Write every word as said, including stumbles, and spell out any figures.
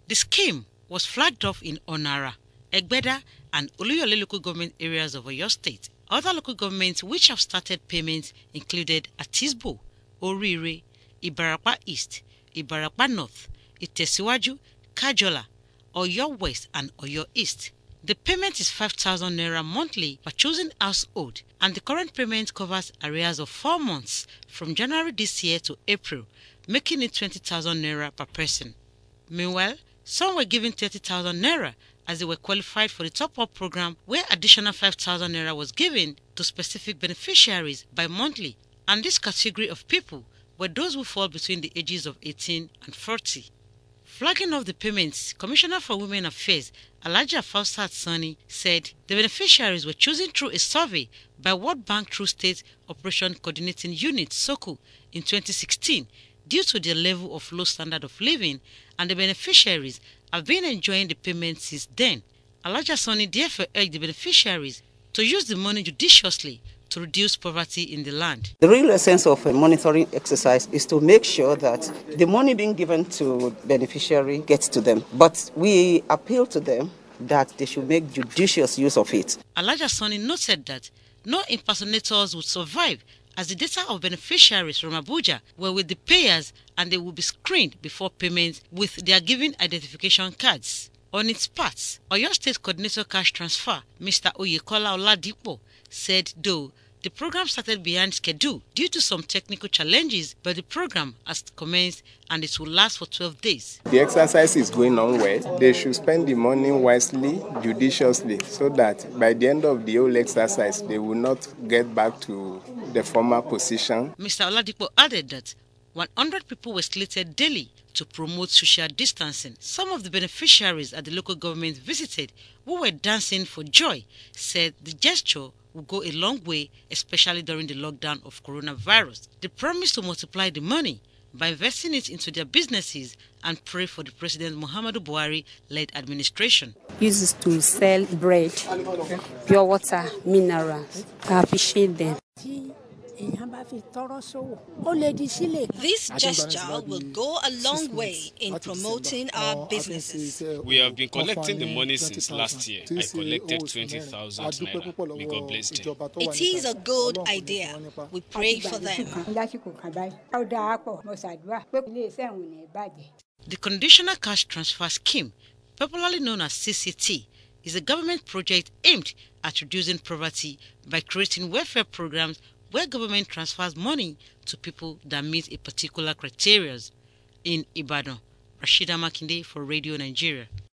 The scheme was flagged off in Onara, Egbeda and Oluyole local government areas of Oyo State. Other local governments which have started payments included Atisbo, Orire, Ibarapa East, Ibarapa North, Itesiwaju, Kajola, Oyo West and Oyo East. The payment is five thousand naira monthly per chosen household, and the current payment covers arrears of four months from January this year to April, making it twenty thousand naira per person. Meanwhile, some were given thirty thousand naira as they were qualified for the top-up program, where additional five thousand naira was given to specific beneficiaries bi-monthly, and this category of people were those who fall between the ages of eighteen and forty. Flagging off the payments, Commissioner for Women Affairs Alhaja Fausat Sani said the beneficiaries were chosen through a survey by World Bank through State Operation Coordinating Unit (SOCU) in twenty sixteen due to their level of low standard of living, and the beneficiaries have been enjoying the payments since then. Alhaja Sani therefore urged the beneficiaries to use the money judiciously to reduce poverty in the land. The real essence of a monitoring exercise is to make sure that the money being given to beneficiary gets to them. But we appeal to them that they should make judicious use of it. Alhaja Sani noted that no impersonators would survive, as the data of beneficiaries from Abuja were with the payers and they will be screened before payment with their given identification cards. On its part, Oyo State Coordinator Cash Transfer, Mister Oyekola Oladipo, said though the program started behind schedule due to some technical challenges, but the program has commenced and it will last for twelve days. The exercise is going on well. They should spend the money wisely, judiciously, so that by the end of the whole exercise, they will not get back to the former position. Mister Oladipo added that one hundred people were slated daily to promote social distancing. Some of the beneficiaries at the local government visited, who were dancing for joy, said the gesture will go a long way, especially during the lockdown of coronavirus. They promised to multiply the money by investing it into their businesses and pray for the President Muhammadu Buhari-led administration. Uses to sell bread, pure water, minerals. I appreciate them. This gesture will go a long way in promoting our businesses. We have been collecting the money since last year. I collected twenty thousand naira. May God bless them. It is a good idea. We pray for them. The Conditional Cash Transfer Scheme, popularly known as C C T, is a government project aimed at reducing poverty by creating welfare programs where government transfers money to people that meet a particular criteria. In Ibadan, Rashida Makinde for Radio Nigeria.